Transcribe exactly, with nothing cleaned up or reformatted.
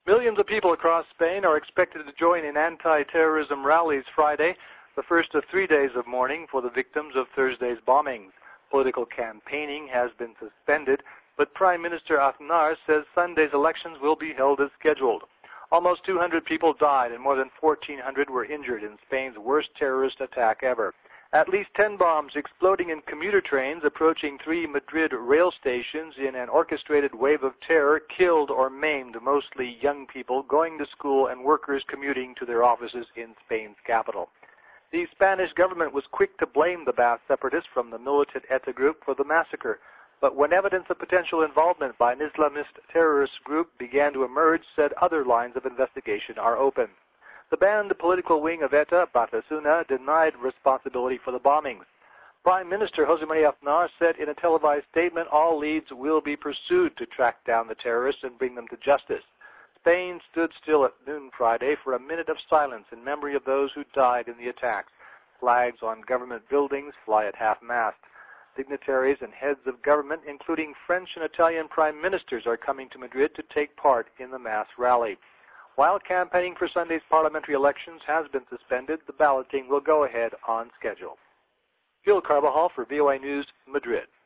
Millions of people across Spain are expected to join in anti-terrorism rallies Friday, the first of three days of mourning for the victims of Thursday's bombings. Political campaigning has been suspended, but Prime Minister Aznar says Sunday's elections will be held as scheduled. Almost two hundred people died and more than fourteen hundred were injured in Spain's worst terrorist attack ever. At least ten bombs exploding in commuter trains approaching three Madrid rail stations in an orchestrated wave of terror killed or maimed mostly young people going to school and workers commuting to their offices in Spain's capital. The Spanish government was quick to blame the Basque separatists from the militant ETA group for the massacre, but when evidence of potential involvement by an Islamist terrorist group began to emerge, said other lines of investigation are open. The banned political wing of ETA, Batasuna, denied responsibility for the bombings. Prime Minister José María Aznar said in a televised statement all leads will be pursued to track down the terrorists and bring them to justice. Spain stood still at noon Friday for a minute of silence in memory of those who died in the attacks. Flags on government buildings fly at half-mast. Dignitaries and heads of government, including French and Italian prime ministers, are coming to Madrid to take part in the mass rally. While campaigning for Sunday's parliamentary elections has been suspended, the balloting will go ahead on schedule. Gil Carbajal for V O A News, Madrid.